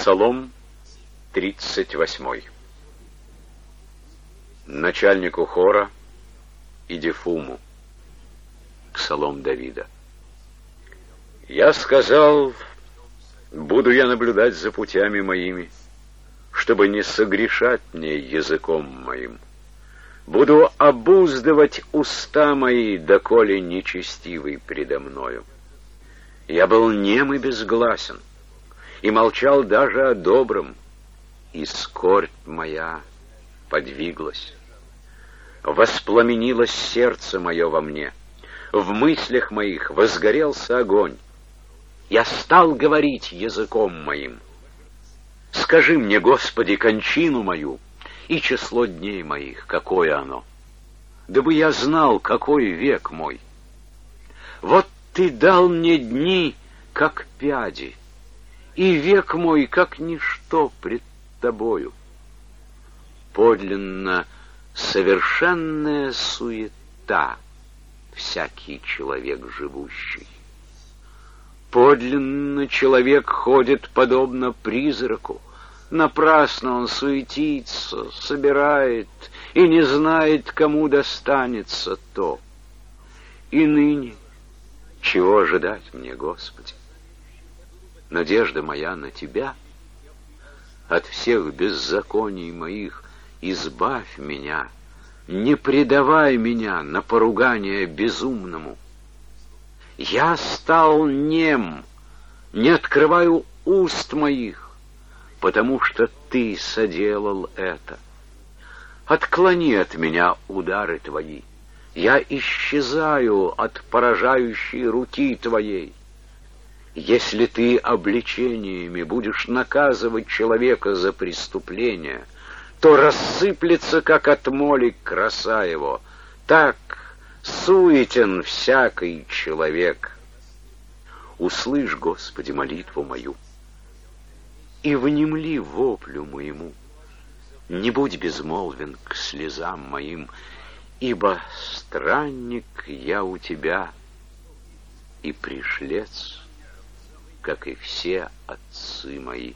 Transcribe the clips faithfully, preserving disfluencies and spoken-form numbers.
Псалом тридцать восьмой. Начальнику хора Идифуму. Псалом Давида. Я сказал, буду я наблюдать за путями моими, чтобы не согрешать мне языком моим. Буду обуздывать уста мои, доколе нечестивый предо мною. Я был нем и безгласен, и молчал даже о добром, и скорбь моя подвиглась. Воспламенилось сердце мое во мне, в мыслях моих возгорелся огонь. Я стал говорить языком моим. Скажи мне, Господи, кончину мою и число дней моих, какое оно, дабы я знал, какой век мой. Вот Ты дал мне дни, как пяди, и век мой, как ничто пред Тобою. Подлинно совершенная суета всякий человек живущий. Подлинно человек ходит подобно призраку, напрасно он суетится, собирает и не знает, кому достанется то. И ныне чего ожидать мне, Господи? Надежда моя на Тебя. От всех беззаконий моих избавь меня, не предавай меня на поругание безумному. Я стал нем, не открываю уст моих, потому что Ты соделал это. Отклони от меня удары Твои. Я исчезаю от поражающей руки Твоей. Если Ты обличениями будешь наказывать человека за преступление, то рассыплется, как от моли, краса его. Так суетен всякий человек. Услышь, Господи, молитву мою, и внемли воплю моему. Не будь безмолвен к слезам моим, ибо странник я у Тебя и пришлец, как и все отцы мои.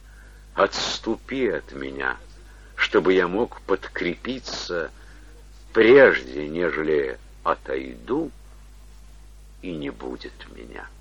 Отступи от меня, чтобы я мог подкрепиться, прежде нежели отойду, и не будет меня.